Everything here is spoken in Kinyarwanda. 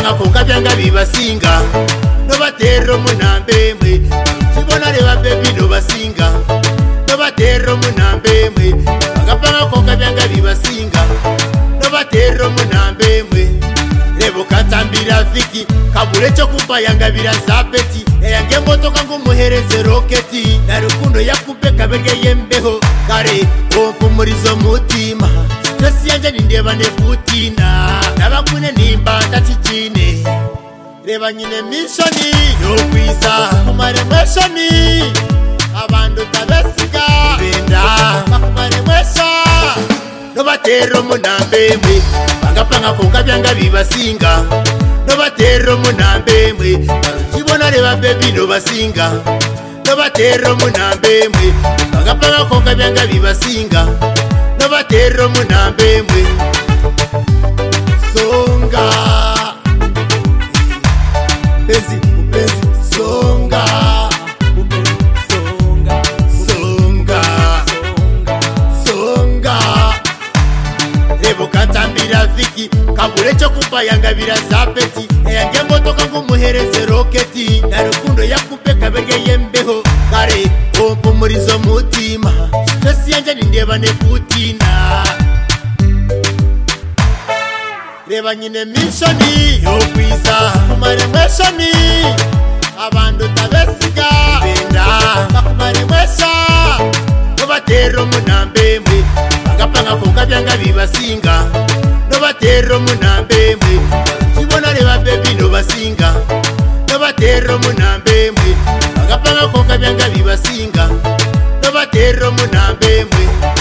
bagapanga konka byanga bibasinga no batero munambemwe kibona reba baby no basinga no batero munambemwe bagapanga konka byanga bibasinga no batero munambemwe rebo katambira fiki kabure cyo kumpa yanga birazapeti eyange motoka ngo muhereze roketi na rukundo yakupe kabenge yembeho kare opo murizo mutima stress yanje nindeba ne putina nabakune nimba tatikine reba nyine mishoni yo kwiza kumare mweshoni abantu tabesiga benda bakumare mwesha no batero munambemwe bagapanga konka byanga bibasinga no batero munambemwe kibona reba baby no basinga no batero munambemwe bagapanga konka byanga bibasinga no batero munambemwe songa bezi songa katambira viki kabure cyo kumpa yanga birazapeti eyange motoka ngo muhereze roketi na rukundo yakupe kabenge yembeho kare opo murizo mutima stress yanje nindeba ne putina reba nyine mishoni yo kwiza kumare mweshoni abantu tabesiga benda bakumare mwesha no batero munambemwe bagapanga konka byanga bibasinga no batero munambemwe kibona reba baby no basinga no batero munambemwe bagapanga konka byanga bibasinga no batero munambemwe